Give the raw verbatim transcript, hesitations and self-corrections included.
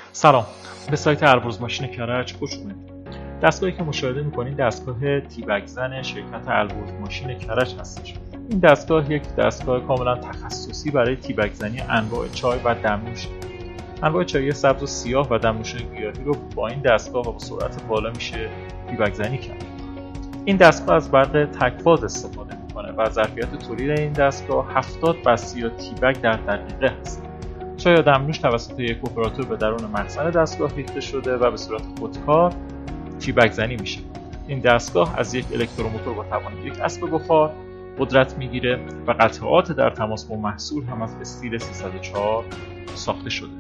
سلام، به سایت البرز ماشین کرج خوش اومدید. دستگاهی که مشاهده می‌کنید دستگاه تیبک زن شرکت البرز ماشین کرج هستش. این دستگاه یک دستگاه کاملا تخصصی برای تیبک زنی انواع چای و دمنوش. انواع چای سبز و سیاه و دمنوش‌های گیاهی رو با این دستگاه و با سرعت بالا میشه تیبک زنی کرد. این دستگاه از برق تک‌فاز استفاده می‌کنه و ظرفیت تولید این دستگاه هفتاد بسته یا تیبک در دقیقه هست. چای یا دمنوش توسط یک اپراتور به درون مخزن دستگاه ریخته شده و به صورت خودکار تیبک زنی میشه. این دستگاه از یک الکتروموتور با توان یک اسب بخار قدرت میگیره و قطعات در تماس با محصول هم از استیل سیصد و چهار ساخته شده.